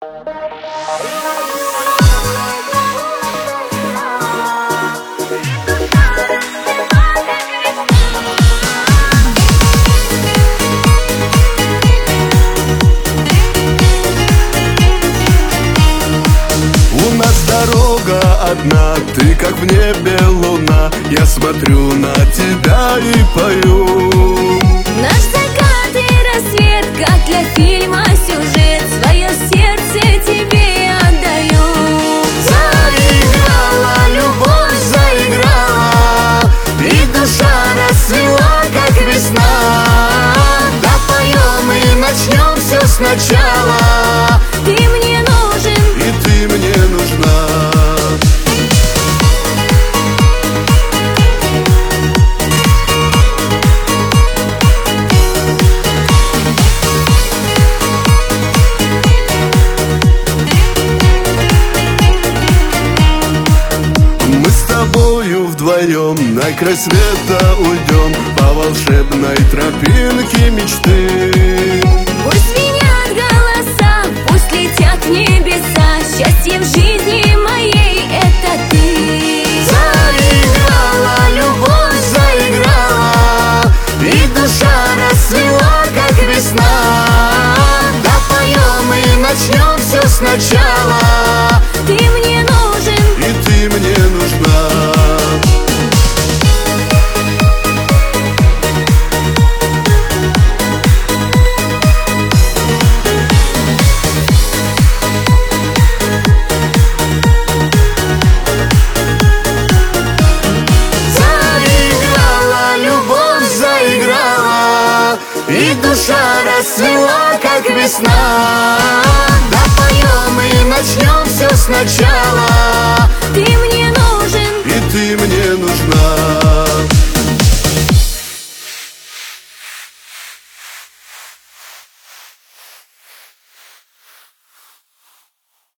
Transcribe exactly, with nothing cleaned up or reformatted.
У нас дорога одна, ты как в небе луна. Я смотрю на тебя и пою. Наш закат и рассвет, как для фильма сюжет. Свое сердце тебе я отдаю. Заиграла, любовь заиграла, и душа расцвела, как весна. Да поем и начнем все сначала. Ты мне нужен, и ты мне нужна. Мы с тобою вдвоем на край света уйдем по волшебной тропинке мечты. пусть звенят голоса, пусть летят в небеса. Счастье в жизни моей — это ты. Заиграла, любовь заиграла, и душа расцвела, как весна. Да поем и начнем все сначала. Ты мне нужен, И ты мне нужна. Заиграла, любовь заиграла, и душа расцвела, как весна. Да поем и начнем все сначала.